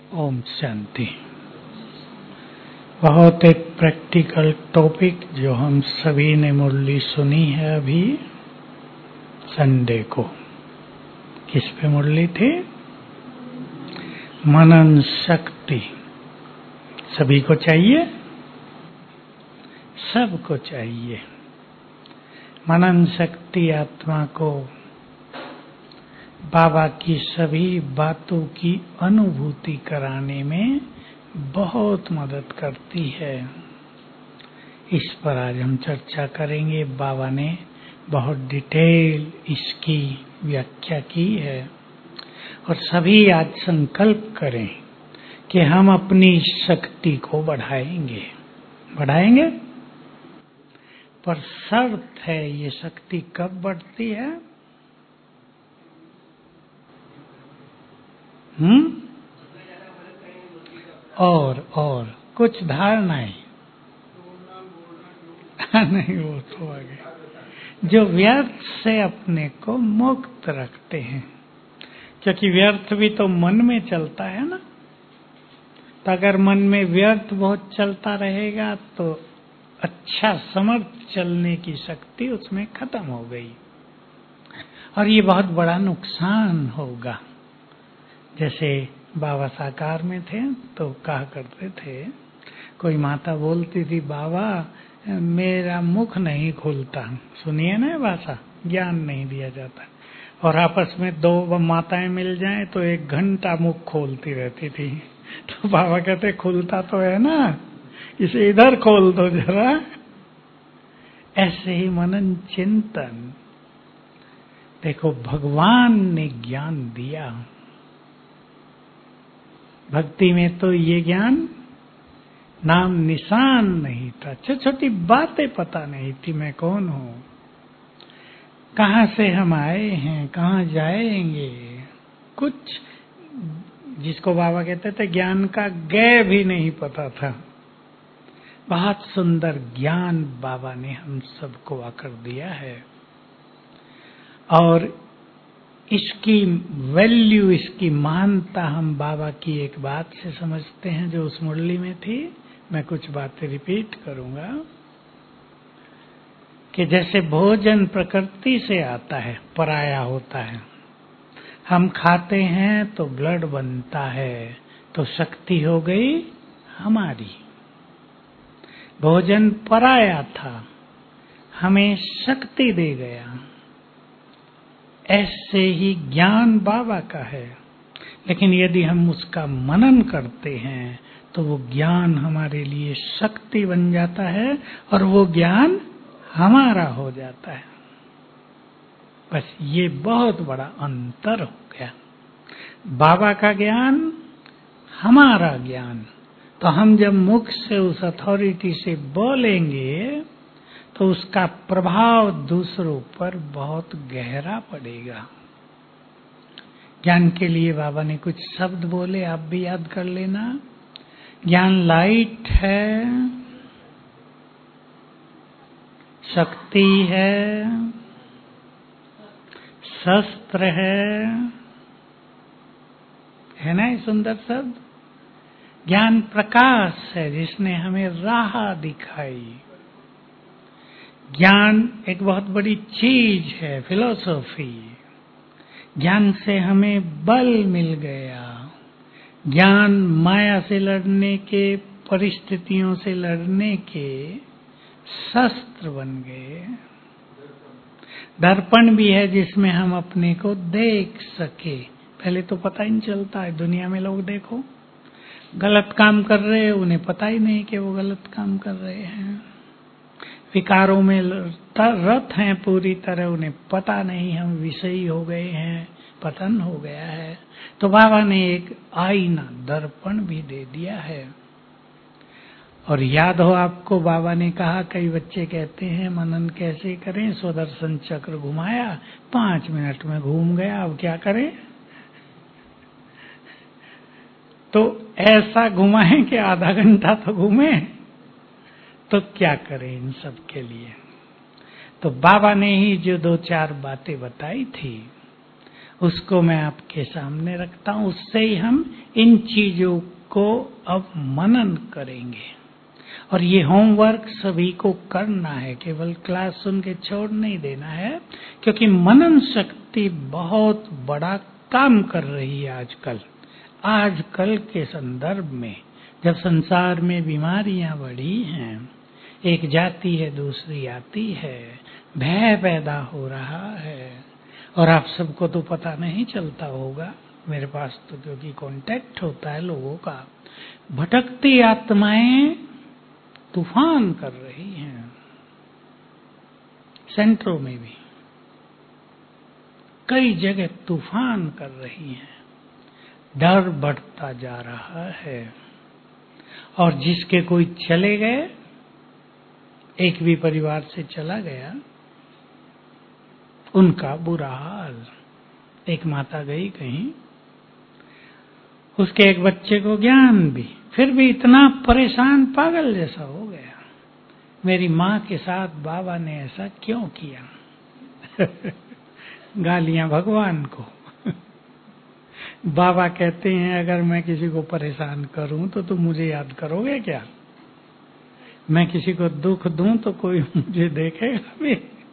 ओम शांति। बहुत एक practical topic जो हम सभी ने मुरली सुनी है अभी संडे को। किस पे मुरली थी? मनन शक्ति सभी को चाहिए, सबको चाहिए। मनन शक्ति आत्मा को बाबा की सभी बातों की अनुभूति कराने में बहुत मदद करती है। इस पर आज हम चर्चा करेंगे। बाबा ने बहुत डिटेल इसकी व्याख्या की है और सभी आज संकल्प करें कि हम अपनी शक्ति को बढ़ाएंगे। पर शर्त है, ये शक्ति कब बढ़ती है? और कुछ धारणाएं नहीं, वो तो आगे जो व्यर्थ से अपने को मुक्त रखते हैं, क्योंकि व्यर्थ भी तो मन में चलता है ना। तो अगर मन में व्यर्थ बहुत चलता रहेगा तो अच्छा समर्थ चलने की शक्ति उसमें खत्म हो गई और ये बहुत बड़ा नुकसान होगा। जैसे बाबा साकार में थे तो कहा करते थे, कोई माता बोलती थी, बाबा मेरा मुख नहीं खुलता। सुनिए ना भाषा, ज्ञान नहीं दिया जाता। और आपस में दो माताएं मिल जाएं तो 1 घंटा मुख खोलती रहती थी। तो बाबा कहते, खुलता तो है ना, इसे इधर खोल दो जरा। ऐसे ही मनन चिंतन, देखो भगवान ने ज्ञान दिया। भक्ति में तो ये ज्ञान नाम निशान नहीं था, छोटी छोटी बातें पता नहीं थी। मैं कौन हूँ, कहाँ से हम आए हैं, कहाँ जाएंगे, कुछ जिसको बाबा कहते थे ज्ञान का गे भी नहीं पता था। बहुत सुंदर ज्ञान बाबा ने हम सबको आकर दिया है और इसकी वैल्यू, इसकी महानता हम बाबा की एक बात से समझते हैं जो उस मुरली में थी। मैं कुछ बातें रिपीट करूंगा कि जैसे भोजन प्रकृति से आता है, पराया होता है। हम खाते हैं तो ब्लड बनता है, तो शक्ति हो गई हमारी। भोजन पराया था, हमें शक्ति दे गया। ऐसे ही ज्ञान बाबा का है, लेकिन यदि हम उसका मनन करते हैं तो वो ज्ञान हमारे लिए शक्ति बन जाता है और वो ज्ञान हमारा हो जाता है। बस ये बहुत बड़ा अंतर हो गया। बाबा का ज्ञान, हमारा ज्ञान। तो हम जब मुख से उस अथॉरिटी से बोलेंगे तो उसका प्रभाव दूसरों पर बहुत गहरा पड़ेगा। ज्ञान के लिए बाबा ने कुछ शब्द बोले, आप भी याद कर लेना। ज्ञान लाइट है, शक्ति है, शस्त्र है ना ये सुंदर शब्द। ज्ञान प्रकाश है जिसने हमें राह दिखाई। ज्ञान एक बहुत बड़ी चीज है, फिलॉसफी। ज्ञान से हमें बल मिल गया। ज्ञान माया से लड़ने के, परिस्थितियों से लड़ने के शस्त्र बन गए। दर्पण भी है जिसमें हम अपने को देख सके। पहले तो पता ही नहीं चलता है। दुनिया में लोग देखो गलत काम कर रहे हैं, उन्हें पता ही नहीं कि वो गलत काम कर रहे हैं। विकारों में रत हैं पूरी तरह, उन्हें पता नहीं हम विषयी हो गए हैं, पतन हो गया है। तो बाबा ने एक आईना, दर्पण भी दे दिया है। और याद हो आपको, बाबा ने कहा, कई बच्चे कहते हैं मनन कैसे करें, स्वदर्शन चक्र घुमाया, 5 मिनट में घूम गया, अब क्या करें? तो ऐसा घुमाएं कि आधा घंटा तो घूमे। तो क्या करें इन सब के लिए? तो बाबा ने ही जो 2-4 बातें बताई थी उसको मैं आपके सामने रखता हूं। उससे ही हम इन चीजों को अब मनन करेंगे। और ये होमवर्क सभी को करना है, केवल क्लास सुन के छोड़ नहीं देना है, क्योंकि मनन शक्ति बहुत बड़ा काम कर रही है आजकल के संदर्भ में। जब संसार में बीमारियां बढ़ी हैं, एक जाति है दूसरी आती है, भय पैदा हो रहा है, और आप सबको तो पता नहीं चलता होगा, मेरे पास तो क्योंकि कांटेक्ट होता है लोगों का। भटकती आत्माएं तूफान कर रही हैं, सेंटरों में भी कई जगह तूफान कर रही हैं। डर बढ़ता जा रहा है, और जिसके कोई चले गए, एक भी परिवार से चला गया, उनका बुरा हाल। एक माता गई कहीं, उसके एक बच्चे को ज्ञान भी, फिर भी इतना परेशान पागल जैसा हो गया। मेरी माँ के साथ बाबा ने ऐसा क्यों किया? गालियां भगवान को। बाबा कहते हैं अगर मैं किसी को परेशान करूं तो तुम मुझे याद करोगे क्या? मैं किसी को दुख दूं तो कोई मुझे देखेगा भी?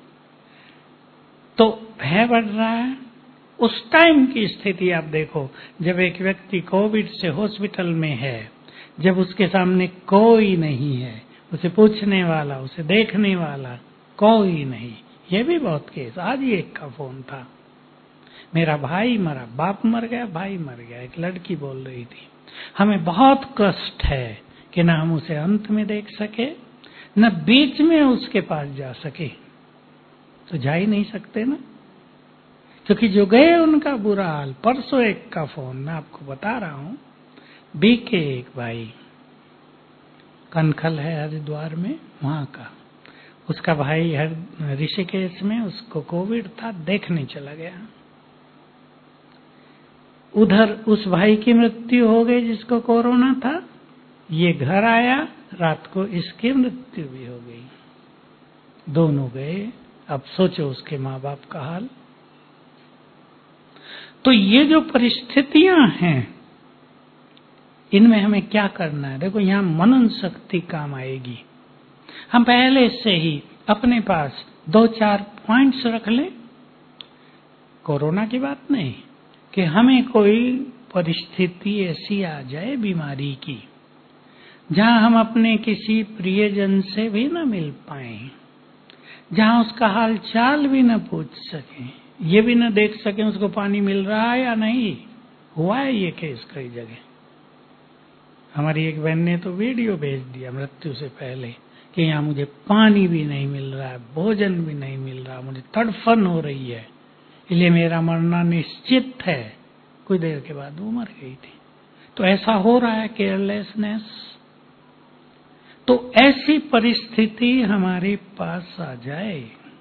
तो भय बढ़ रहा है। उस टाइम की स्थिति आप देखो, जब एक व्यक्ति कोविड से हॉस्पिटल में है, जब उसके सामने कोई नहीं है, उसे पूछने वाला, उसे देखने वाला कोई नहीं। ये भी बहुत केस, आज ही एक का फोन था, मेरा भाई मरा, बाप मर गया, भाई मर गया। एक लड़की बोल रही थी, हमें बहुत कष्ट है कि न हम उसे अंत में देख सके, न बीच में उसके पास जा सके। तो जा ही नहीं सकते ना, क्योंकि जो गए उनका बुरा हाल। परसों एक का फोन मैं आपको बता रहा हूं, बीके एक भाई, कनखल है हरिद्वार में, वहां का, उसका भाई ऋषिकेश में, उसको कोविड था, देखने चला गया। उधर उस भाई की मृत्यु हो गई जिसको कोरोना था, ये घर आया, रात को इसकी मृत्यु भी हो गई। दोनों गए। अब सोचो उसके माँ बाप का हाल। तो ये जो परिस्थितियां हैं, इनमें हमें क्या करना है? देखो, यहां मनन शक्ति काम आएगी। हम पहले से ही अपने पास 2-4 पॉइंट्स रख लें, कोरोना की बात नहीं, कि हमें कोई परिस्थिति ऐसी आ जाए बीमारी की, जहां हम अपने किसी प्रियजन से भी न मिल पाए, जहां उसका हाल चाल भी न पूछ सकें, ये भी न देख सकें उसको पानी मिल रहा है या नहीं। हुआ है ये केस कई जगह। हमारी एक बहन ने तो वीडियो भेज दिया मृत्यु से पहले कि यहाँ मुझे पानी भी नहीं मिल रहा है, भोजन भी नहीं मिल रहा, मुझे तड़फन हो रही है, इसलिए मेरा मरना निश्चित है। कुछ देर के बाद वो मर गई थी। तो ऐसा हो रहा है, केयरलेसनेस। तो ऐसी परिस्थिति हमारे पास आ जाए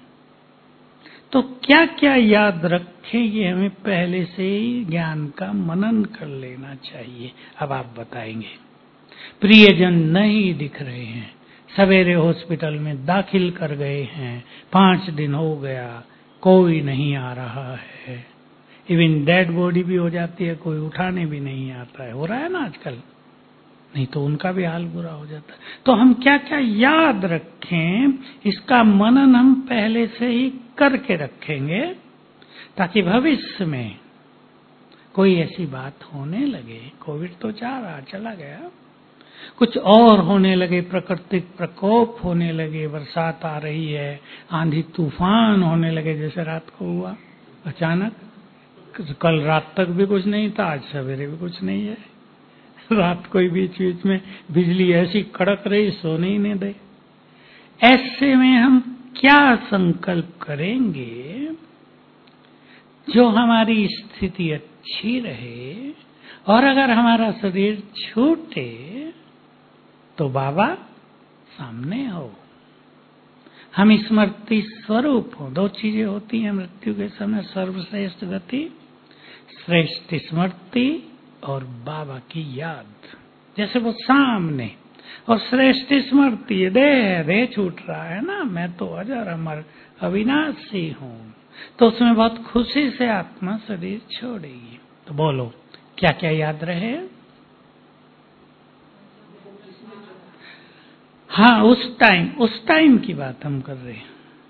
तो क्या क्या याद रखें, ये हमें पहले से ही ज्ञान का मनन कर लेना चाहिए। अब आप बताएंगे, प्रियजन नहीं दिख रहे हैं, सवेरे हॉस्पिटल में दाखिल कर गए हैं, 5 दिन हो गया, कोई नहीं आ रहा है, इवन डेड बॉडी भी हो जाती है, कोई उठाने भी नहीं आता है। हो रहा है ना आजकल, नहीं तो उनका भी हाल बुरा हो जाता है। तो हम क्या क्या याद रखें, इसका मनन हम पहले से ही करके रखेंगे, ताकि भविष्य में कोई ऐसी बात होने लगे, कोविड तो चला गया, कुछ और होने लगे, प्राकृतिक प्रकोप होने लगे, बरसात आ रही है, आंधी तूफान होने लगे, जैसे रात को हुआ अचानक। कल रात तक भी कुछ नहीं था, आज सवेरे भी कुछ नहीं है, रात को बीच बीच में बिजली ऐसी कड़क रही, सोने ही नहीं दे। ऐसे में हम क्या संकल्प करेंगे जो हमारी स्थिति अच्छी रहे, और अगर हमारा शरीर छूटे तो बाबा सामने हो, हम स्मृति स्वरूप हो। 2 चीजें होती हैं मृत्यु के समय, सर्वश्रेष्ठ गति, श्रेष्ठ स्मृति और बाबा की याद। जैसे वो सामने, और श्रेष्ठ स्मृति, देह छूट रहा है ना, मैं तो अजर अमर अविनाशी हूँ, तो उसमें बहुत खुशी से आत्मा शरीर छोड़ेगी। तो बोलो क्या क्या याद रहे? हाँ, उस टाइम की बात हम कर रहे हैं।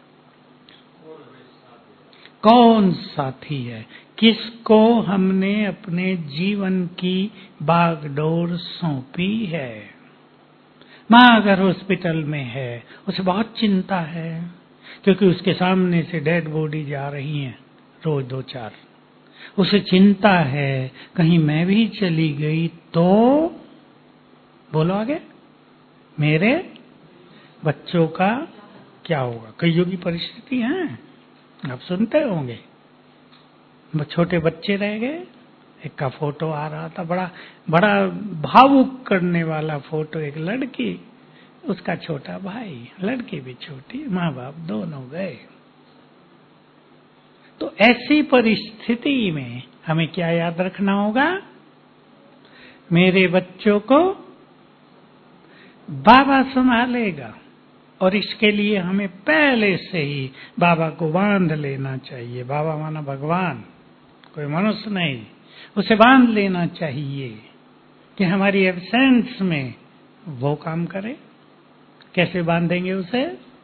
कौन साथी है, किसको हमने अपने जीवन की बागडोर सौंपी है। माँ अगर हॉस्पिटल में है, उसे बहुत चिंता है, क्योंकि उसके सामने से डेड बॉडी जा रही हैं रोज 2-4। उसे चिंता है कहीं मैं भी चली गई तो, बोलो आगे, मेरे बच्चों का क्या होगा। कईयों की परिस्थिति है, आप सुनते होंगे। छोटे बच्चे रह गए, एक का फोटो आ रहा था, बड़ा बड़ा भावुक करने वाला फोटो। एक लड़की, उसका छोटा भाई, लड़की भी छोटी, माँ बाप दोनों गए। तो ऐसी परिस्थिति में हमें क्या याद रखना होगा? मेरे बच्चों को बाबा संभालेगा, और इसके लिए हमें पहले से ही बाबा को बांध लेना चाहिए। बाबा माना भगवान, कोई मनुष्य नहीं। उसे बांध लेना चाहिए कि हमारी एब्सेंस में वो काम करे। कैसे बांधेंगे उसे?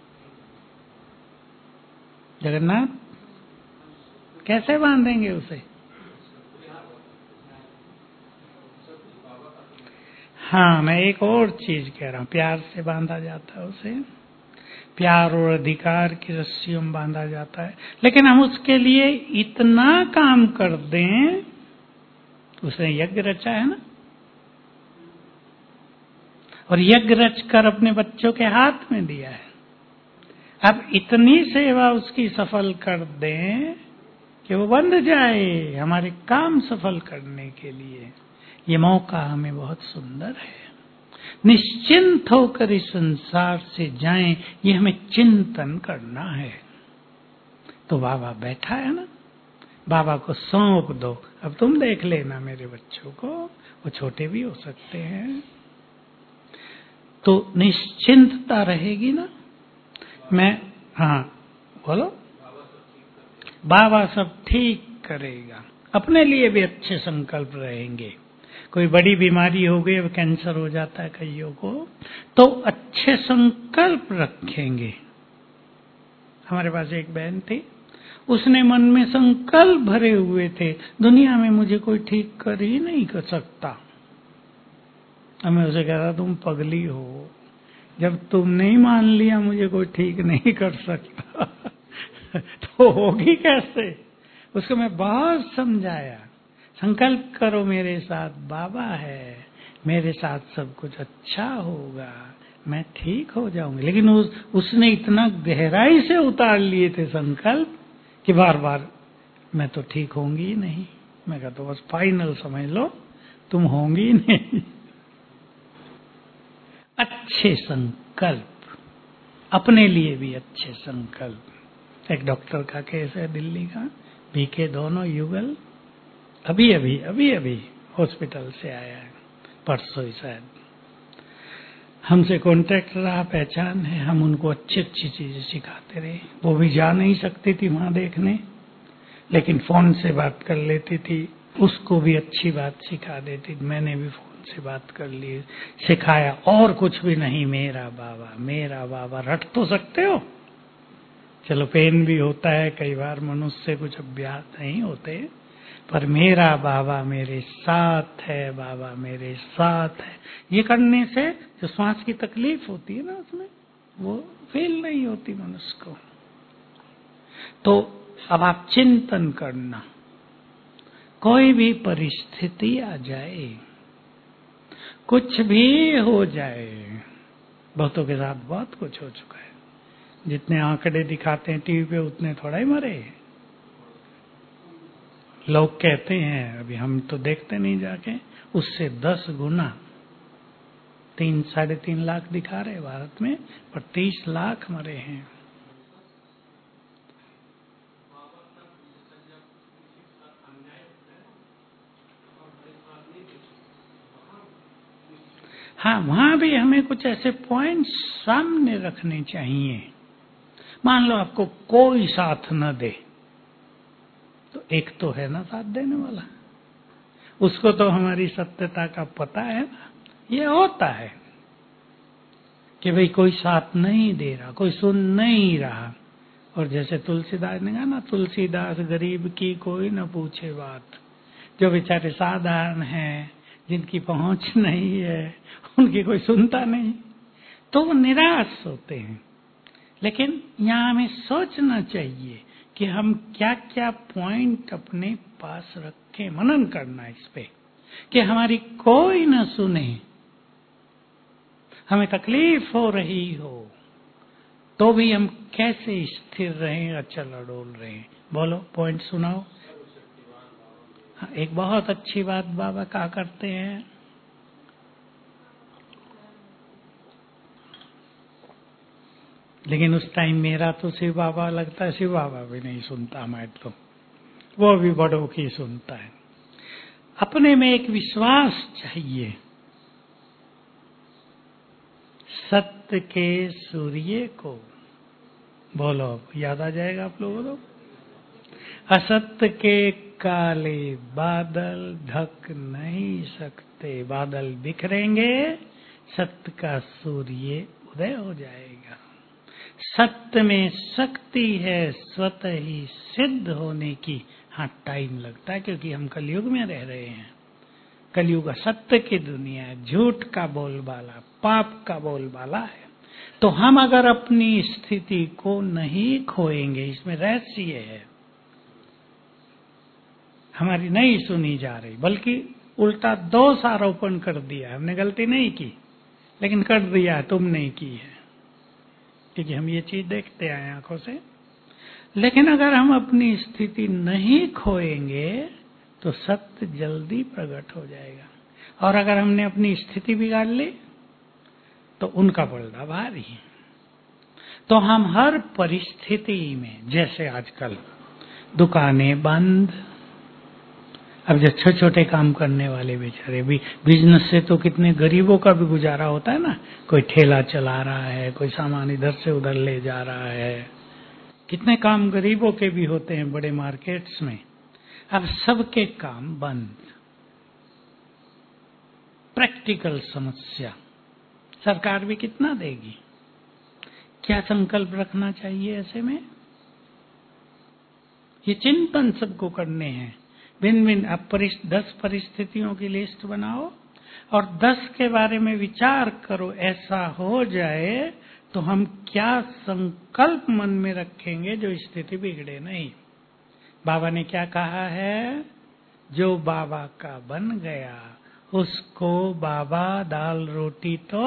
जगन्नाथ, कैसे बांधेंगे उसे? हाँ, मैं एक और चीज कह रहा हूं, प्यार से बांधा जाता है उसे। प्यार और अधिकार की रस्सियों में बांधा जाता है। लेकिन हम उसके लिए इतना काम कर दें, उसने यज्ञ रचा है ना, और यज्ञ रच कर अपने बच्चों के हाथ में दिया है। अब इतनी सेवा उसकी सफल कर दें कि वो बंध जाए हमारे काम सफल करने के लिए। ये मौका हमें बहुत सुंदर है। निश्चिंत होकर इस संसार से जाएं, ये हमें चिंतन करना है। तो बाबा बैठा है ना, बाबा को सौंप दो, अब तुम देख लेना मेरे बच्चों को, वो छोटे भी हो सकते हैं। तो निश्चिंतता रहेगी ना। मैं, हाँ बोलो, बाबा सब ठीक करेगा। अपने लिए भी अच्छे संकल्प रहेंगे। कोई बड़ी बीमारी हो गई, अब कैंसर हो जाता है कईयों को, तो अच्छे संकल्प रखेंगे। हमारे पास एक बहन थी, उसने मन में संकल्प भरे हुए थे, दुनिया में मुझे कोई ठीक कर ही नहीं कर सकता। मैं उसे कह रहा, तुम पगली हो, जब तुमने ही मान लिया मुझे कोई ठीक नहीं कर सकता तो होगी कैसे। उसको मैं बहुत समझाया, संकल्प करो मेरे साथ बाबा है, मेरे साथ सब कुछ अच्छा होगा, मैं ठीक हो जाऊंगी। लेकिन उसने इतना गहराई से उतार लिए थे संकल्प कि बार बार मैं तो ठीक होंगी ही नहीं। मैं कहा तो बस फाइनल समझ लो, तुम होंगी ही नहीं। अच्छे संकल्प, अपने लिए भी अच्छे संकल्प। एक डॉक्टर का केस है दिल्ली का, बीके दोनों युगल, अभी अभी हॉस्पिटल से आया है, परसों ही शायद। हमसे कांटेक्ट रहा, पहचान है, हम उनको अच्छी अच्छी चीजें सिखाते रहे। वो भी जा नहीं सकती थी वहां देखने, लेकिन फोन से बात कर लेती थी, उसको भी अच्छी बात सिखा देती। मैंने भी फोन से बात कर ली, सिखाया, और कुछ भी नहीं, मेरा बाबा। रट तो सकते हो, चलो पेन भी होता है कई बार, मनुष्य से कुछ अभ्यास नहीं होते, पर मेरा बाबा मेरे साथ है, बाबा मेरे साथ है, ये करने से जो श्वास की तकलीफ होती है ना, उसमें वो फील नहीं होती मनुष्य को। तो अब आप चिंतन करना, कोई भी परिस्थिति आ जाए, कुछ भी हो जाए, बहुतों के साथ बहुत कुछ हो चुका है। जितने आंकड़े दिखाते हैं टीवी पे, उतने थोड़ा ही मरे। लोग कहते हैं, अभी हम तो देखते नहीं जाके, उससे 10 गुना, 3-3.5 लाख दिखा रहे भारत में, पर 30 लाख मरे हैं। हाँ, वहां भी हमें कुछ ऐसे पॉइंट्स सामने रखने चाहिए। मान लो आपको कोई साथ न दे, एक तो है ना साथ देने वाला, उसको तो हमारी सत्यता का पता है ना। ये होता है कि भाई कोई साथ नहीं दे रहा, कोई सुन नहीं रहा। और जैसे तुलसीदास ने कहा ना, तुलसीदास गरीब की कोई न पूछे बात। जो बेचारे साधारण हैं, जिनकी पहुंच नहीं है, उनकी कोई सुनता नहीं, तो वो निराश होते हैं। लेकिन यहाँ हमें सोचना चाहिए कि हम क्या क्या पॉइंट अपने पास रखें, मनन करना इस पे कि हमारी कोई न सुने, हमें तकलीफ हो रही हो तो भी हम कैसे स्थिर रहें, अचल अडोल रहें। बोलो, पॉइंट सुनाओ। हाँ, एक बहुत अच्छी बात बाबा कहा करते हैं, लेकिन उस टाइम मेरा तो शिव बाबा लगता है, शिव बाबा भी नहीं सुनता, मैं तो वो भी बड़ों की सुनता है। अपने में एक विश्वास चाहिए। सत्य के सूर्य को, बोलो, याद आ जाएगा आप लोगों को। असत्य के काले बादल ढक नहीं सकते, बादल बिखरेंगे, सत्य का सूर्य उदय हो जाएगा। सत्य में शक्ति है स्वतः ही सिद्ध होने की। हाँ, टाइम लगता है क्योंकि हम कलयुग में रह रहे हैं। कलयुग असत्य की दुनिया है, झूठ का बोलबाला, पाप का बोलबाला है। तो हम अगर अपनी स्थिति को नहीं खोएंगे, इसमें रहस्य है, हमारी नहीं सुनी जा रही, बल्कि उल्टा दोष आरोपण कर दिया। हमने गलती नहीं की, लेकिन कर दिया है, तुम नहीं की है, क्योंकि हम ये चीज देखते आए आंखों से। लेकिन अगर हम अपनी स्थिति नहीं खोएंगे तो सत्य जल्दी प्रकट हो जाएगा। और अगर हमने अपनी स्थिति बिगाड़ ली तो उनका पलड़ा भारी। तो हम हर परिस्थिति में, जैसे आजकल दुकानें बंद, अब जो छोटे छोटे काम करने वाले बेचारे भी, बिजनेस से तो कितने गरीबों का भी गुजारा होता है ना। कोई ठेला चला रहा है, कोई सामान इधर से उधर ले जा रहा है, कितने काम गरीबों के भी होते हैं बड़े मार्केट्स में। अब सबके काम बंद। प्रैक्टिकल समस्या, सरकार भी कितना देगी? क्या संकल्प रखना चाहिए ऐसे में? ये चिंतन सबको करने हैं। भिन्न भिन्न, अब 10 परिस्थितियों की लिस्ट बनाओ और 10 के बारे में विचार करो। ऐसा हो जाए तो हम क्या संकल्प मन में रखेंगे जो स्थिति बिगड़े नहीं। बाबा ने क्या कहा है? जो बाबा का बन गया उसको बाबा दाल रोटी तो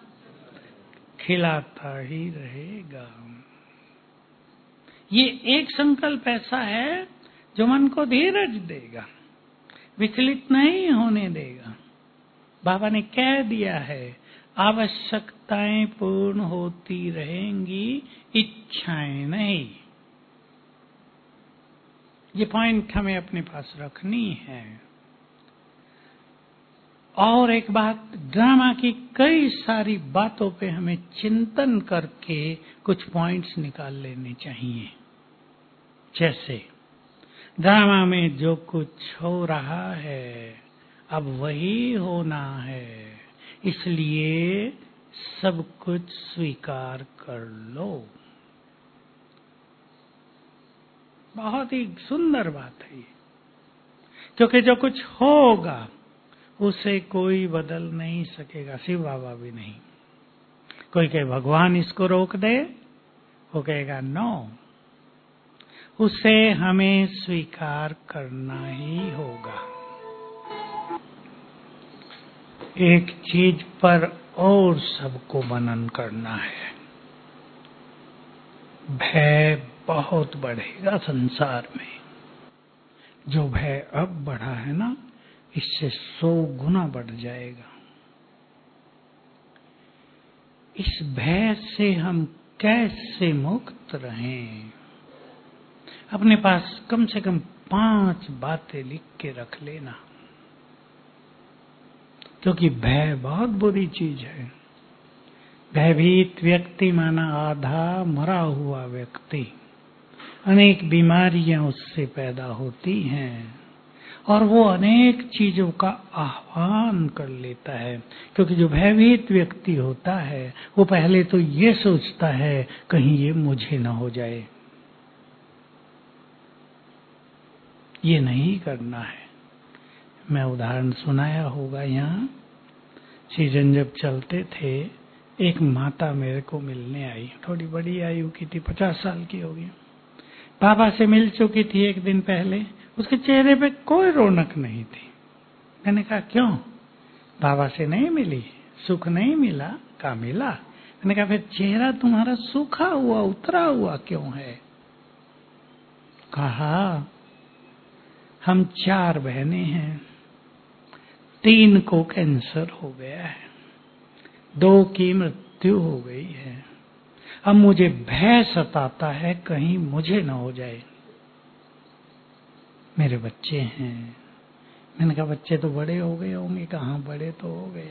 खिलाता ही रहेगा। ये एक संकल्प ऐसा है जो मन को धीरज देगा, विचलित नहीं होने देगा। बाबा ने कह दिया है, आवश्यकताएं पूर्ण होती रहेंगी, इच्छाएं नहीं। ये पॉइंट हमें अपने पास रखनी है। और एक बात, ड्रामा की कई सारी बातों पे हमें चिंतन करके कुछ पॉइंट्स निकाल लेने चाहिए। जैसे ड्रामा में जो कुछ हो रहा है अब वही होना है, इसलिए सब कुछ स्वीकार कर लो। बहुत ही सुंदर बात है ये, क्योंकि जो कुछ होगा उसे कोई बदल नहीं सकेगा, शिव बाबा भी नहीं। कोई कहे भगवान इसको रोक दे, वो कहेगा नो, उसे हमें स्वीकार करना ही होगा। एक चीज पर और सबको मनन करना है, भय बहुत बढ़ेगा संसार में। जो भय अब बढ़ा है ना, इससे 100 गुना बढ़ जाएगा। इस भय से हम कैसे मुक्त रहें? अपने पास कम से कम 5 बातें लिख के रख लेना, क्योंकि भय बहुत बुरी चीज है। भयभीत व्यक्ति माना आधा मरा हुआ व्यक्ति। अनेक बीमारियां उससे पैदा होती हैं और वो अनेक चीजों का आह्वान कर लेता है, क्योंकि जो भयभीत व्यक्ति होता है वो पहले तो ये सोचता है कहीं ये मुझे ना हो जाए, ये नहीं करना है। मैं उदाहरण सुनाया होगा, यहाँ सीजन जब चलते थे, एक माता मेरे को मिलने आई, थोड़ी बड़ी आयु की थी, 50 साल की होगी। बाबा से मिल चुकी थी एक दिन पहले, उसके चेहरे पे कोई रौनक नहीं थी। मैंने कहा क्यों? बाबा से नहीं मिली, सुख नहीं मिला? कहा मिला। मैंने कहा फिर चेहरा तुम्हारा सूखा हुआ, उतरा हुआ क्यों है? कहा हम 4 बहनें हैं, 3 को कैंसर हो गया है, 2 की मृत्यु हो गई है। अब मुझे भय सताता है कहीं मुझे न हो जाए। मेरे बच्चे हैं। मैंने कहा बच्चे तो बड़े हो गए होंगे। कहाँ बड़े तो हो गए।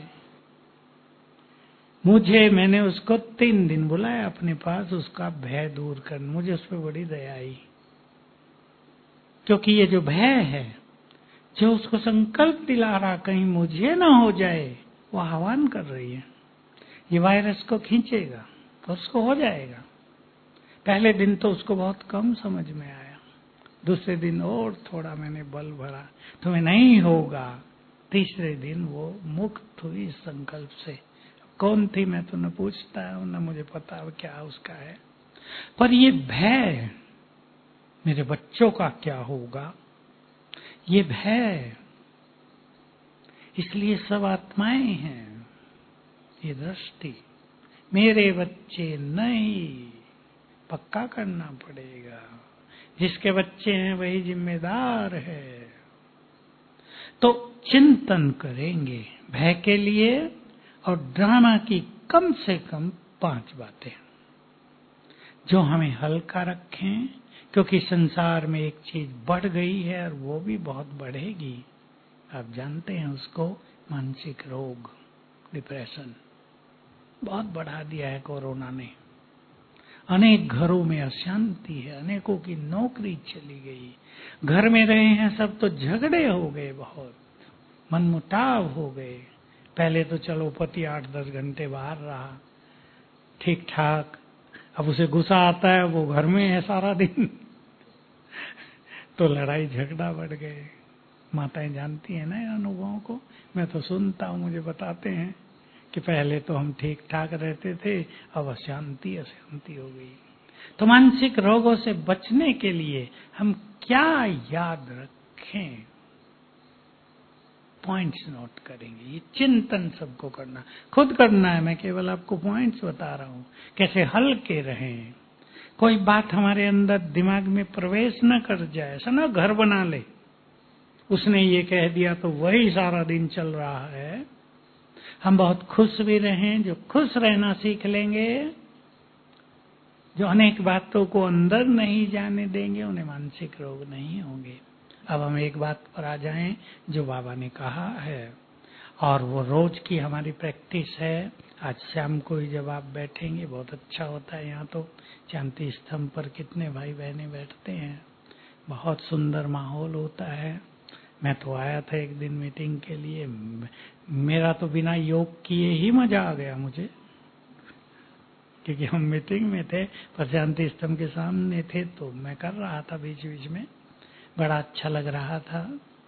मैंने उसको 3 दिन बुलाया अपने पास, उसका भय दूर कर। मुझे उस पर बड़ी दया आई, क्योंकि ये जो भय है, जो उसको संकल्प दिला रहा कहीं मुझे ना हो जाए, वो आह्वान कर रही है। ये वायरस को खींचेगा तो उसको हो जाएगा। पहले दिन तो उसको बहुत कम समझ में आया, दूसरे दिन और थोड़ा मैंने बल भरा, तुम्हें नहीं होगा। तीसरे दिन वो मुक्त हुई इस संकल्प से। कौन थी मैं तो न पूछता हूं, न मुझे पता क्या उसका है। पर ये भय, मेरे बच्चों का क्या होगा, ये भय, इसलिए सब आत्माएं हैं। ये दृष्टि, मेरे बच्चे नहीं, पक्का करना पड़ेगा। जिसके बच्चे हैं वही जिम्मेदार है। तो चिंतन करेंगे भय के लिए, और ड्रामा की कम से कम 5 बातें जो हमें हल्का रखें, क्योंकि संसार में एक चीज बढ़ गई है और वो भी बहुत बढ़ेगी। आप जानते हैं उसको, मानसिक रोग, डिप्रेशन बहुत बढ़ा दिया है कोरोना ने। अनेक घरों में अशांति है, अनेकों की नौकरी चली गई, घर में रहे हैं सब तो झगड़े हो गए, बहुत मनमुटाव हो गए। पहले तो चलो पति 8-10 घंटे बाहर रहा ठीक ठाक, अब उसे गुस्सा आता है, वो घर में है सारा दिन तो लड़ाई झगड़ा बढ़ गए। माताएं जानती हैं ना इन अनुभवों को, मैं तो सुनता हूँ, मुझे बताते हैं कि पहले तो हम ठीक ठाक रहते थे, अब अशांति अशांति हो गई। तो मानसिक रोगों से बचने के लिए हम क्या याद रखें, पॉइंट्स नोट करेंगे। ये चिंतन सबको करना, खुद करना है, मैं केवल आपको पॉइंट्स बता रहा हूँ कैसे हल्के रहें। कोई बात हमारे अंदर दिमाग में प्रवेश न कर जाए। ऐसा ना घर बना ले, उसने ये कह दिया तो वही सारा दिन चल रहा है। हम बहुत खुश भी रहें, जो खुश रहना सीख लेंगे, जो अनेक बातों को अंदर नहीं जाने देंगे, उन्हें मानसिक रोग नहीं होंगे। अब हम एक बात पर आ जाएं जो बाबा ने कहा है, और वो रोज की हमारी प्रैक्टिस है। आज शाम को ही जब आप बैठेंगे, बहुत अच्छा होता है। यहाँ तो शांति स्तंभ पर कितने भाई बहनें बैठते हैं, बहुत सुंदर माहौल होता है। मैं तो आया था एक दिन मीटिंग के लिए, मेरा तो बिना योग किए ही मजा आ गया मुझे, क्योंकि हम मीटिंग में थे पर शांति स्तंभ के सामने थे, तो मैं कर रहा था बीच बीच में, बड़ा अच्छा लग रहा था।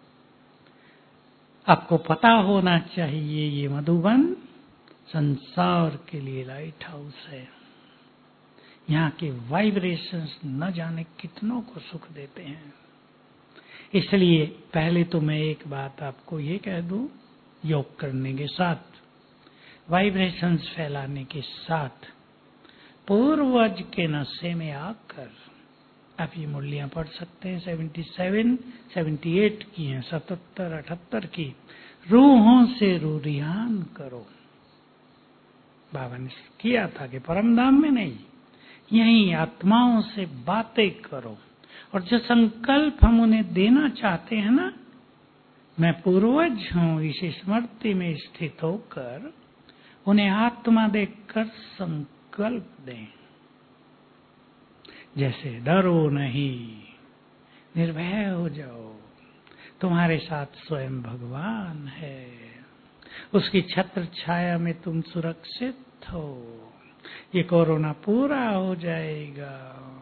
आपको पता होना चाहिए ये मधुबन संसार के लिए लाइट हाउस है। यहाँ के वाइब्रेशंस न जाने कितनों को सुख देते हैं। इसलिए पहले तो मैं एक बात आपको ये कह दूं, योग करने के साथ, वाइब्रेशंस फैलाने के साथ, पूर्वज के नशे में आकर आप ये मूल्यं पढ़ सकते हैं। 77, 78 की हैं, 77, 78 की। रूहों से रूरियान करो। बाबा ने किया था कि परमधाम में नहीं, यहीं आत्माओं से बातें करो। और जो संकल्प हम उन्हें देना चाहते हैं ना, मैं पूर्वज हूं, इस स्मृति में स्थित होकर उन्हें आत्मा देखकर संकल्प दें। जैसे डरो नहीं, निर्भय हो जाओ, तुम्हारे साथ स्वयं भगवान है, उसकी छत्र छाया में तुम सुरक्षित हो, ये कोरोना पूरा हो जाएगा,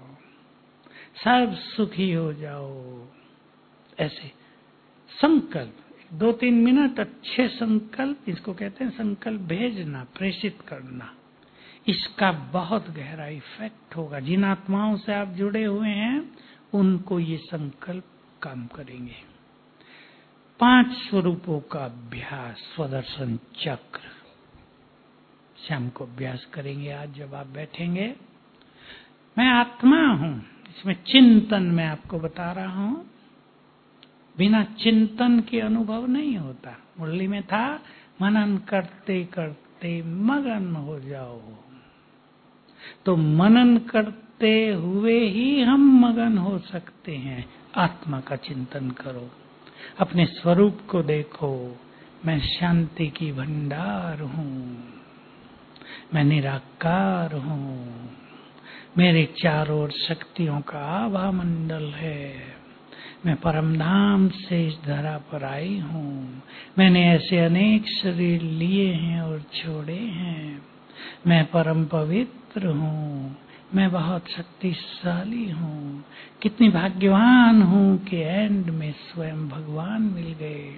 सब सुखी हो जाओ। ऐसे संकल्प 2-3 मिनट अच्छे संकल्प, इसको कहते हैं संकल्प भेजना, प्रेषित करना, इसका बहुत गहरा इफेक्ट होगा। जिन आत्माओं से आप जुड़े हुए हैं उनको ये संकल्प काम करेंगे। 5 स्वरूपों का अभ्यास, स्वदर्शन चक्र, शाम को अभ्यास करेंगे। आज जब आप बैठेंगे, मैं आत्मा हूं, इसमें चिंतन मैं आपको बता रहा हूं, बिना चिंतन के अनुभव नहीं होता। मुरली में था, मनन करते करते मगन हो जाओ। तो मनन करते हुए ही हम मगन हो सकते हैं। आत्मा का चिंतन करो, अपने स्वरूप को देखो, मैं शांति की भंडार हूँ, मैं निराकार हूँ, मेरे चारों ओर शक्तियों का आभा मंडल है, मैं परमधाम से इस धरा पर आई हूँ, मैंने ऐसे अनेक शरीर लिए हैं और छोड़े हैं, मैं परम पवित्र हूँ, मैं बहुत शक्तिशाली हूँ, कितनी भाग्यवान हूँ कि एंड में स्वयं भगवान मिल गए।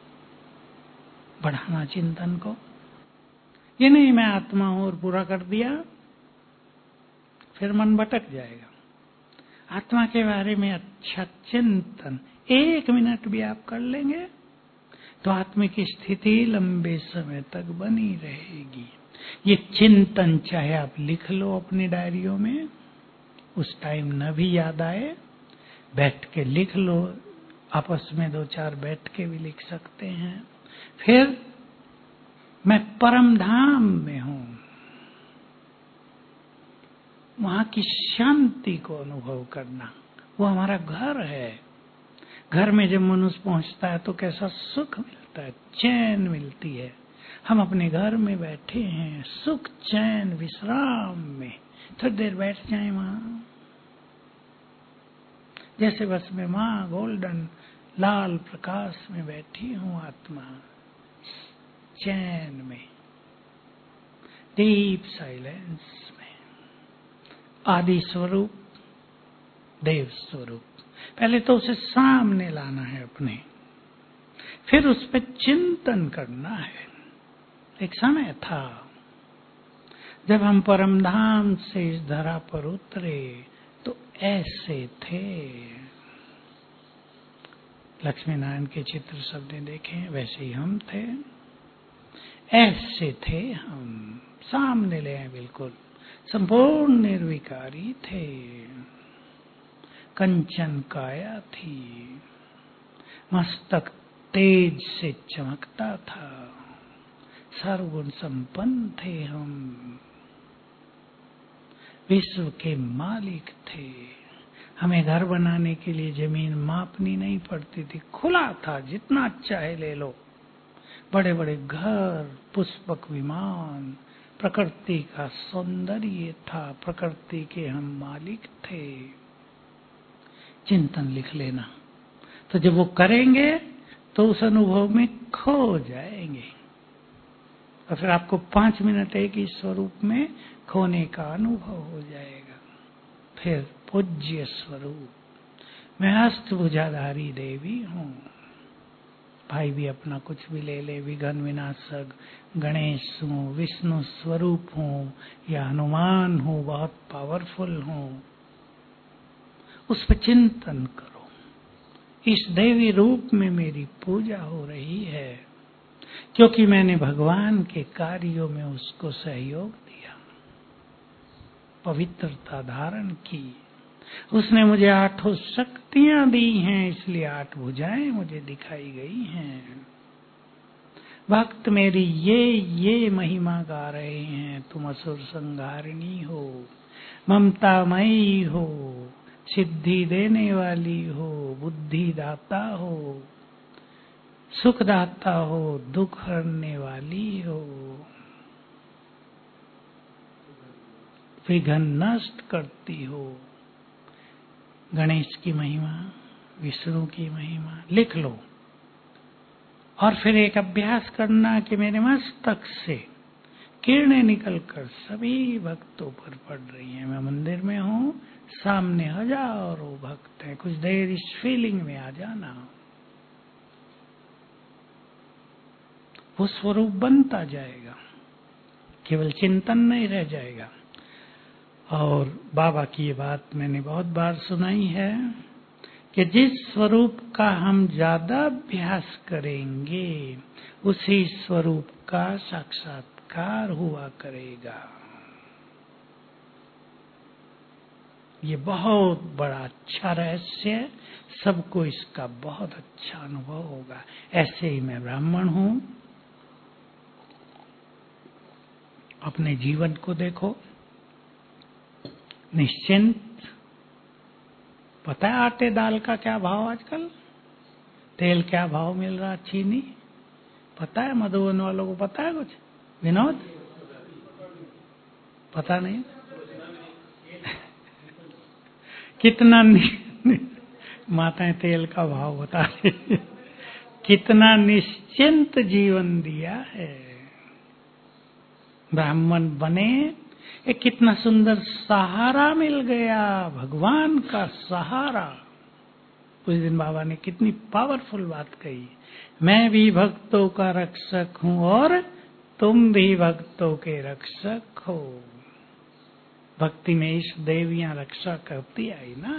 बढ़ाना चिंतन को, ये नहीं मैं आत्मा हूँ और पूरा कर दिया, फिर मन भटक जाएगा। आत्मा के बारे में अच्छा चिंतन 1 मिनट भी आप कर लेंगे तो आत्मिक स्थिति लंबे समय तक बनी रहेगी। ये चिंतन चाहे आप लिख लो अपनी डायरियों में, उस टाइम न भी याद आए, बैठ के लिख लो, आपस में 2-4 बैठ के भी लिख सकते हैं। फिर मैं परम धाम में हूं, वहां की शांति को अनुभव करना, वो हमारा घर है। घर में जब मनुष्य पहुंचता है तो कैसा सुख मिलता है, चैन मिलती है। हम अपने घर में बैठे हैं, सुख चैन विश्राम में, थोड़ी देर बैठ जाए वहां, जैसे बस में माँ गोल्डन लाल प्रकाश में बैठी हूँ, आत्मा चैन में, डीप साइलेंस में। आदि स्वरूप, देव स्वरूप, पहले तो उसे सामने लाना है अपने, फिर उस पर चिंतन करना है। एक समय था जब हम परमधाम से इस धरा पर उतरे तो ऐसे थे। लक्ष्मी नारायण के चित्र सबने देखे, वैसे ही हम थे, ऐसे थे हम, सामने ले आए, बिल्कुल संपूर्ण निर्विकारी थे, कंचन काया थी, मस्तक तेज से चमकता था, सर्वगुण संपन्न थे हम, विश्व के मालिक थे। हमें घर बनाने के लिए जमीन मापनी नहीं पड़ती थी, खुला था, जितना चाहे ले लो, बड़े बड़े घर, पुष्पक विमान, प्रकृति का सौंदर्य था, प्रकृति के हम मालिक थे। चिंतन लिख लेना, तो जब वो करेंगे तो उस अनुभव में खो जाएंगे, और फिर आपको 5 मिनट एक ही स्वरूप में खोने का अनुभव हो जाएगा। फिर पूज्य स्वरूप, मैं अष्टभुजाधारी देवी हूँ। भाई भी अपना कुछ भी ले ले, विघ्न विनाशक गणेश हूँ, विष्णु स्वरूप हूँ, या हनुमान हूँ, बहुत पावरफुल हूँ, उस पर चिंतन करो। इस देवी रूप में मेरी पूजा हो रही है क्योंकि मैंने भगवान के कार्यों में उसको सहयोग दिया, पवित्रता धारण की, उसने मुझे 8 शक्तियां दी हैं, इसलिए 8 भुजाएं मुझे दिखाई गई हैं। भक्त मेरी ये महिमा गा रहे हैं, तुम असुर संहारिणी हो, ममतामयी हो, सिद्धि देने वाली हो, बुद्धि दाता हो, सुख दाता हो, दुख हरने वाली हो, विघ्न नष्ट करती हो, गणेश की महिमा, विष्णु की महिमा लिख लो। और फिर एक अभ्यास करना कि मेरे मस्तक से किरणें निकलकर सभी भक्तों पर पड़ रही हैं। मैं मंदिर में हूँ, सामने हजारों भक्त हैं। कुछ देर इस फीलिंग में आ जाना, वो स्वरूप बनता जाएगा, केवल चिंतन नहीं रह जाएगा। और बाबा की ये बात मैंने बहुत बार सुनाई है कि जिस स्वरूप का हम ज्यादा अभ्यास करेंगे उसी स्वरूप का साक्षात्कार हुआ करेगा। ये बहुत बड़ा अच्छा रहस्य है, सबको इसका बहुत अच्छा अनुभव होगा। ऐसे ही मैं ब्राह्मण हूं, अपने जीवन को देखो, निश्चिंत। पता है आटे दाल का क्या भाव आजकल, तेल क्या भाव मिल रहा, चीनी पता है? मधुबन वालों को पता है कुछ? विनोद पता नहीं। कितना माताएं तेल का भाव बता रही, कितना निश्चिंत जीवन दिया है। ब्राह्मण बने, एक कितना सुंदर सहारा मिल गया, भगवान का सहारा। उस दिन बाबा ने कितनी पावरफुल बात कही, मैं भी भक्तों का रक्षक हूं और तुम भी भक्तों के रक्षक हो। भक्ति में इष्ट देवियां रक्षा करती आई ना।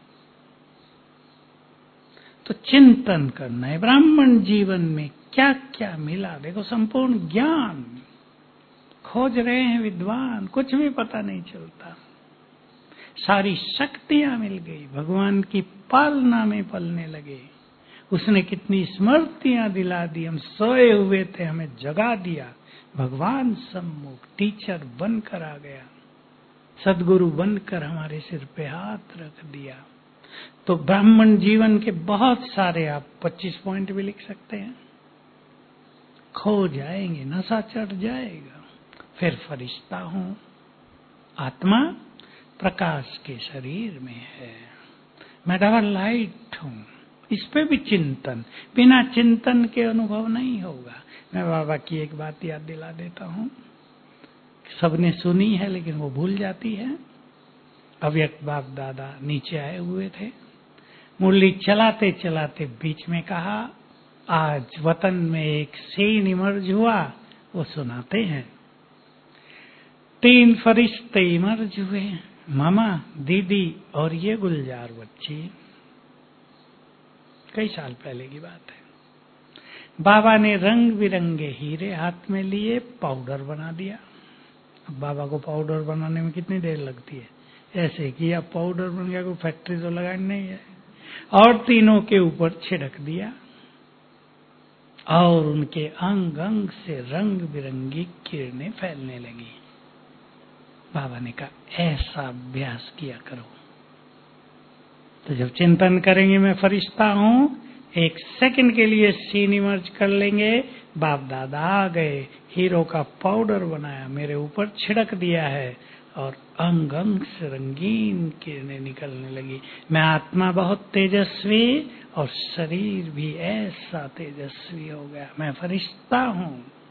तो चिंतन करना है ब्राह्मण जीवन में क्या क्या मिला। देखो संपूर्ण ज्ञान खोज रहे हैं विद्वान, कुछ भी पता नहीं चलता। सारी शक्तियां मिल गई, भगवान की पालना में पलने लगे। उसने कितनी स्मृतियां दिला दी, हम सोए हुए थे हमें जगा दिया। भगवान सम्मुख टीचर बनकर आ गया, सदगुरु बनकर हमारे सिर पे हाथ रख दिया। तो ब्राह्मण जीवन के बहुत सारे, आप 25 पॉइंट भी लिख सकते हैं, खो जाएंगे, नशा चढ़ जाएगा। फिर फरिश्ता हूं, आत्मा प्रकाश के शरीर में है, मैं डबल लाइट हूं। इस पे भी चिंतन, बिना चिंतन के अनुभव नहीं होगा। मैं बाबा की एक बात याद दिला देता हूं, सबने सुनी है लेकिन वो भूल जाती है। अव्यक्त बाप दादा नीचे आए हुए थे, मुरली चलाते चलाते बीच में कहा, आज वतन में एक सीन इमर्ज हुआ, वो सुनाते हैं। 3 फरिश्ते इमर्ज हुए, मामा, दीदी और ये गुलजार बच्ची। कई साल पहले की बात है। बाबा ने रंग बिरंगे हीरे हाथ में लिए, पाउडर बना दिया। अब बाबा को पाउडर बनाने में कितनी देर लगती है, ऐसे किया पाउडर बन गया, कोई फैक्ट्री तो लगानी नहीं है। और तीनों के ऊपर छिड़क दिया और उनके अंग अंग से रंग बिरंगी किरणें फैलने लगी। बाबा ने कहा ऐसा अभ्यास किया करो। तो जब चिंतन करेंगे मैं फरिश्ता हूं, 1 सेकंड के लिए सीन इमर्ज कर लेंगे, बाप दादा आ गए, हीरो का पाउडर बनाया, मेरे ऊपर छिड़क दिया है और अंग अंग से रंगीन किरणें निकलने लगी। मैं आत्मा बहुत तेजस्वी और शरीर भी ऐसा तेजस्वी हो गया। मैं फरिश्ता हूं,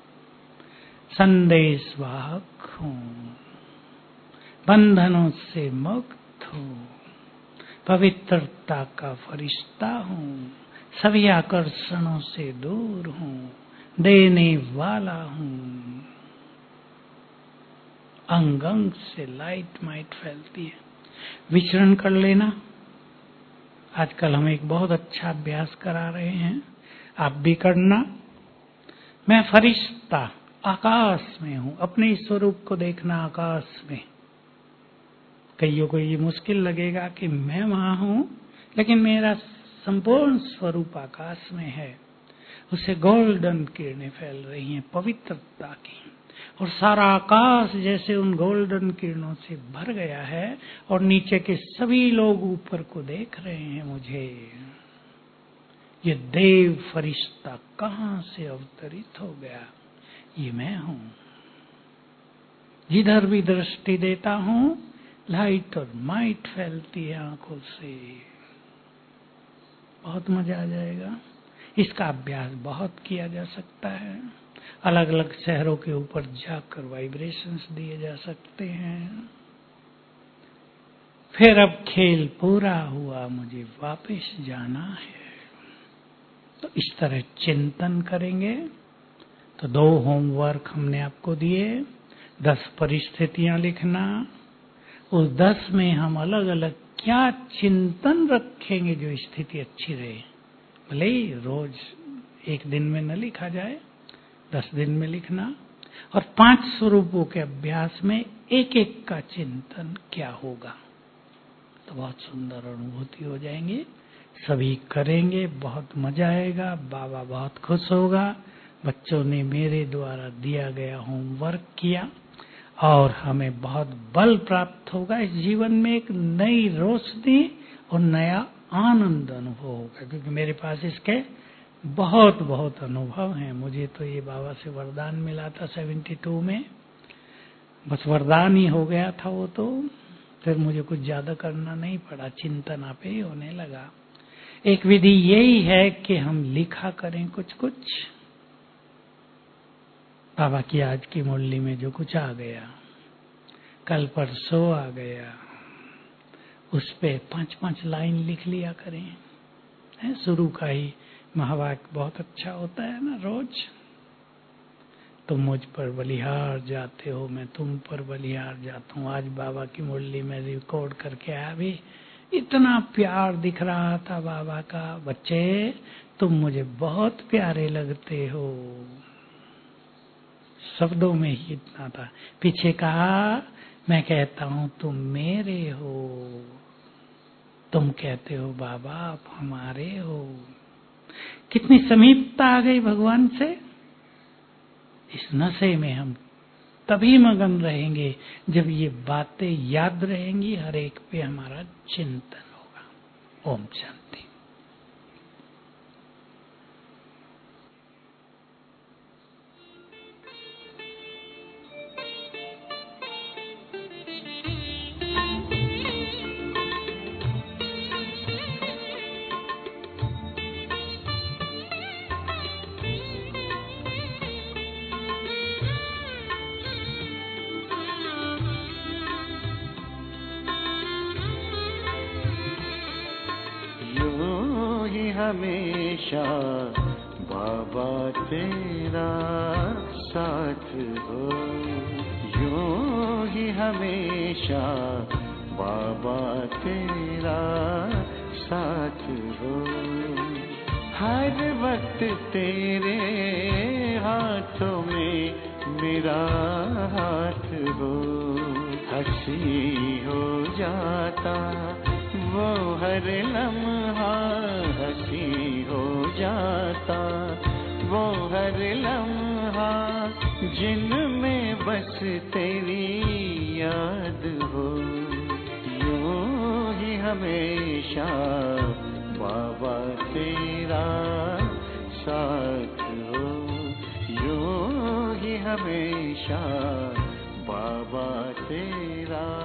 संदेश वाहक हूं, बंधनों से मुक्त हूं, पवित्रता का फरिश्ता हूं, सभी आकर्षणों से दूर हूं, देने वाला हूं। अंग अंग से लाइट माइट फैलती है। विचरण कर लेना, आजकल हम एक बहुत अच्छा अभ्यास करा रहे हैं, आप भी करना। मैं फरिश्ता आकाश में हूं, अपने स्वरूप को देखना आकाश में। कईयों को ये मुश्किल लगेगा कि मैं वहां हूं, लेकिन मेरा संपूर्ण स्वरूप आकाश में है। उसे गोल्डन किरणें फैल रही हैं पवित्रता की, और सारा आकाश जैसे उन गोल्डन किरणों से भर गया है, और नीचे के सभी लोग ऊपर को देख रहे हैं मुझे। ये देव फरिश्ता कहां से अवतरित हो गया, ये मैं हूं। जिधर भी दृष्टि देता हूं लाइट और माइट फैलती है आंखों से, बहुत मजा आ जाएगा। इसका अभ्यास बहुत किया जा सकता है। अलग अलग शहरों के ऊपर जाकर वाइब्रेशंस दिए जा सकते हैं। फिर अब खेल पूरा हुआ, मुझे वापस जाना है। तो इस तरह चिंतन करेंगे। तो 2 होमवर्क हमने आपको दिए। 10 परिस्थितियां लिखना। उस 10 में हम अलग अलग क्या चिंतन रखेंगे जो स्थिति अच्छी रहे। भले ही रोज एक दिन में न लिखा जाए, 10 दिन में लिखना। और 5 स्वरूपों के अभ्यास में एक एक का चिंतन क्या होगा, तो बहुत सुंदर अनुभूति हो जाएंगे। सभी करेंगे, बहुत मजा आएगा, बाबा बहुत खुश होगा। बच्चों ने मेरे द्वारा दिया गया होमवर्क किया और हमें बहुत बल प्राप्त होगा। इस जीवन में एक नई रोशनी और नया आनंद अनुभव होगा, क्योंकि मेरे पास इसके बहुत बहुत अनुभव हैं। मुझे तो ये बाबा से वरदान मिला था 72 में, बस वरदान ही हो गया था वो तो। फिर मुझे कुछ ज्यादा करना नहीं पड़ा, चिंतन आपे ही होने लगा। एक विधि यही है कि हम लिखा करें कुछ कुछ। बाबा की आज की मुरली में जो कुछ आ गया, कल परसों आ गया, उस पे 5-5 लाइन लिख लिया करें। है शुरू का ही महावाक्य बहुत अच्छा होता है ना रोज। तुम मुझ पर बलिहार जाते हो, मैं तुम पर बलिहार जाता हूँ। आज बाबा की मुरली में रिकॉर्ड करके आया, भी इतना प्यार दिख रहा था बाबा का। बच्चे तुम मुझे बहुत प्यारे लगते हो, शब्दों में ही इतना था। पीछे कहा मैं कहता हूँ तुम मेरे हो, तुम कहते हो बाबा आप हमारे हो। कितनी समीपता आ गई भगवान से। इस नशे में हम तभी मगन रहेंगे जब ये बातें याद रहेंगी, हर एक पे हमारा चिंतन होगा। ओम शांति। हमेशा बाबा तेरा साथ हो, यूं ही हमेशा बाबा तेरा साथ हो। हर वक्त तेरे हाथों में मेरा हाथ हो, हंसी हो जाता वो हर लम्हा, हंसी हो जाता वो हर लम्हा, जिनमें बस तेरी याद हो। यूं ही हमेशा बाबा तेरा साथ हो, यूं ही हमेशा बाबा तेरा